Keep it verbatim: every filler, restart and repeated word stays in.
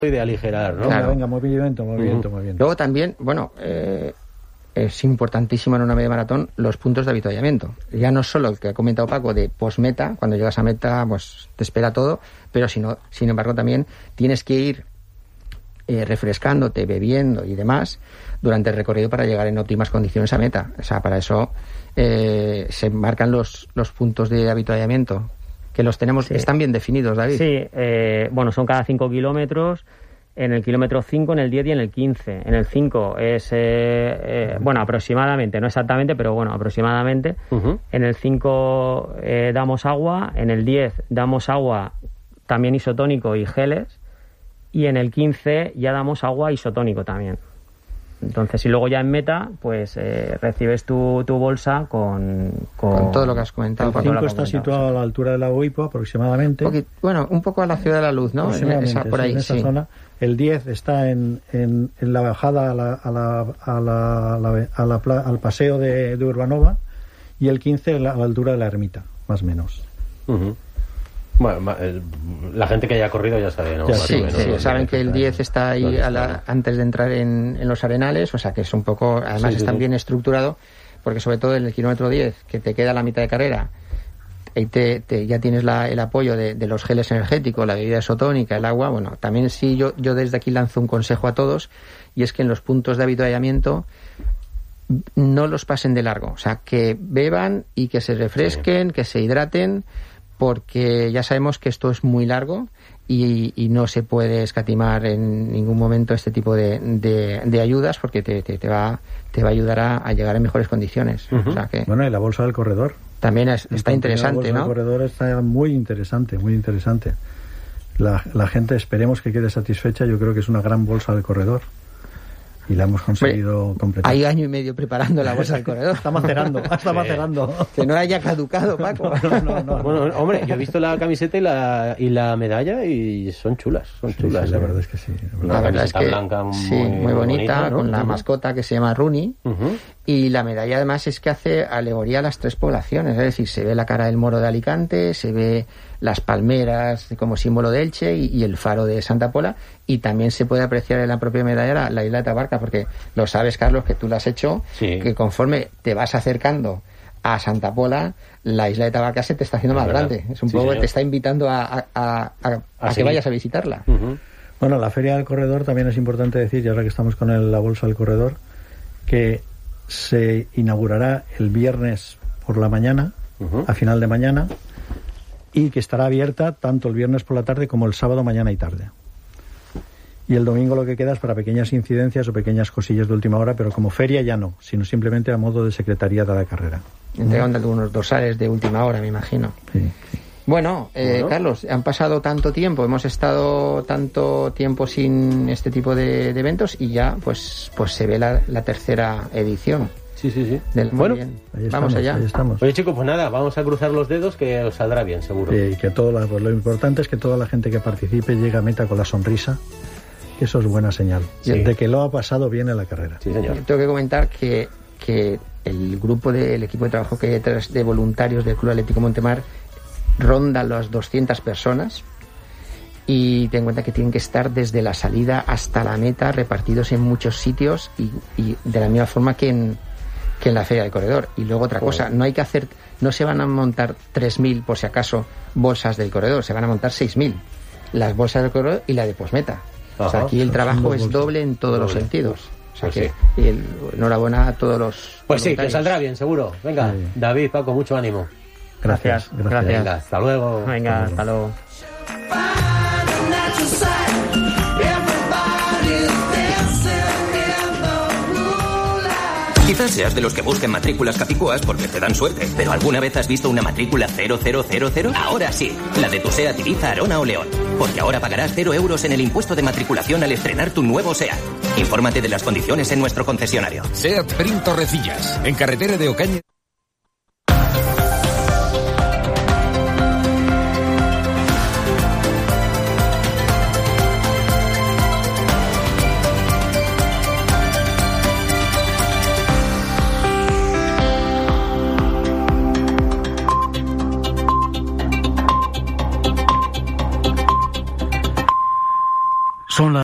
de aligerar, ¿no? Claro. Venga, movimiento, movimiento, uh-huh. movimiento. Luego también, bueno, eh, es importantísimo en una media maratón los puntos de avituallamiento. Ya no solo el que ha comentado Paco de post-meta, cuando llegas a meta pues te espera todo, pero sino, sin embargo también tienes que ir eh, refrescándote, bebiendo y demás durante el recorrido para llegar en óptimas condiciones a meta. O sea, para eso eh, se marcan los, los puntos de avituallamiento, que los tenemos, sí. Están bien definidos, David. Sí, eh, bueno, son cada cinco kilómetros, en el kilómetro cinco, en el diez y en el quince. En el cinco es, eh, eh, bueno, aproximadamente, no exactamente, pero bueno, aproximadamente. Uh-huh. En el cinco eh, damos agua, en el diez damos agua también isotónico y geles, y en el quince ya damos agua isotónico también. Entonces, y luego ya en meta, pues eh, recibes tu, tu bolsa con, con... Con todo lo que has comentado. El cinco está situado a la altura de la OIPO aproximadamente. Porque, bueno, un poco a la Ciudad de la Luz, ¿no? En esa, por ahí, en esa sí. zona. El diez está en, en, en la bajada a la, a la, a la, a la, a la, a la al paseo de, de Urbanova, y el quince a la, a la altura de la Ermita, más o menos. Uh-huh. Bueno, la gente que haya corrido ya sabe, ¿no? Ya, sí, menos, sí, saben que el diez está ahí a la, antes de entrar en, en los arenales, o sea que es un poco, además sí, está sí, bien sí. estructurado, porque sobre todo en el kilómetro diez, que te queda la mitad de carrera, ahí te, te, ya tienes la, el apoyo de, de los geles energéticos, la bebida isotónica, el agua. Bueno, también sí, yo, yo desde aquí lanzo un consejo a todos, y es que en los puntos de avituallamiento no los pasen de largo, o sea, que beban y que se refresquen, sí. que se hidraten, porque ya sabemos que esto es muy largo y, y no se puede escatimar en ningún momento este tipo de, de, de ayudas, porque te, te, te, va, te va a ayudar a, a llegar en mejores condiciones. Uh-huh. O sea que bueno, y la bolsa del corredor. También es, está interesante, la bolsa ¿no? El corredor está muy interesante, muy interesante. La, la gente, esperemos que quede satisfecha. Yo creo que es una gran bolsa del corredor. Y la hemos conseguido Hombre, completar. Hay año y medio preparando la bolsa del corredor. Está macerando, está macerando. Que no haya caducado, Paco. No, no, no, bueno, no. hombre, yo he visto la camiseta y la, y la medalla y son chulas, son chulas. Sí, sí, la verdad es que sí. La, la verdad es que blanca muy, sí, muy bonita, bonita, ¿no? Con la uh-huh. mascota que se llama Rooney. Uh-huh. Y la medalla además es que hace alegoría a las tres poblaciones, es decir, se ve la cara del Moro de Alicante, se ve las palmeras como símbolo de Elche y, y el faro de Santa Pola, y también se puede apreciar en la propia medalla la, la isla de Tabarca, porque lo sabes, Carlos, que tú la has hecho, sí. que conforme te vas acercando a Santa Pola, la isla de Tabarca se te está haciendo más ¿verdad? grande, es un sí, poco señor. Te está invitando a, a, a, a, a que vayas a visitarla. Uh-huh. Bueno, la Feria del Corredor también es importante decir, y ahora que estamos con el, la bolsa del corredor, que se inaugurará el viernes por la mañana, uh-huh. a final de mañana, y que estará abierta tanto el viernes por la tarde como el sábado mañana y tarde. Y el domingo lo que queda es para pequeñas incidencias o pequeñas cosillas de última hora, pero como feria ya no, sino simplemente a modo de secretaría de la carrera. Entregando algunos dorsales de última hora, me imagino. Sí. Bueno, eh, bueno, Carlos, han pasado tanto tiempo, hemos estado tanto tiempo sin este tipo de, de eventos y ya pues pues se ve la, la tercera edición. Sí, sí, sí. Del, bueno, bien. Ahí estamos, vamos allá. Ahí estamos. Oye, chicos, pues nada, vamos a cruzar los dedos que os saldrá bien, seguro. Sí, y que todo la, pues lo importante es que toda la gente que participe llegue a meta con la sonrisa. Eso es buena señal, sí. de que lo ha pasado bien en la carrera. Sí, señor. Tengo que comentar que, que el grupo del equipo de trabajo que hay detrás de voluntarios del Club Atlético Montemar ronda las doscientas personas, y ten en cuenta que tienen que estar desde la salida hasta la meta repartidos en muchos sitios y, y de la misma forma que en, que en la Feria del Corredor. Y luego otra cosa, no hay que hacer, no se van a montar tres mil por si acaso bolsas del corredor, se van a montar seis mil, las bolsas del corredor y la de posmeta. O sea, aquí el trabajo es doble en todos doble. los sentidos. O sea, pues que sí. el, enhorabuena a todos los Pues sí, que saldrá bien, seguro. Venga, sí. David, Paco, mucho ánimo. Gracias. Gracias. gracias. Venga, hasta luego. Venga, hasta luego. Quizás seas de los que busquen matrículas capicúas porque te dan suerte, pero ¿alguna vez has visto una matrícula cero cero cero cero? Ahora sí, la de tu SEAT Ibiza, Arona o León. Porque ahora pagarás cero euros en el impuesto de matriculación al estrenar tu nuevo SEAT. Infórmate de las condiciones en nuestro concesionario. SEAT Prim Torrecillas, en carretera de Ocaña.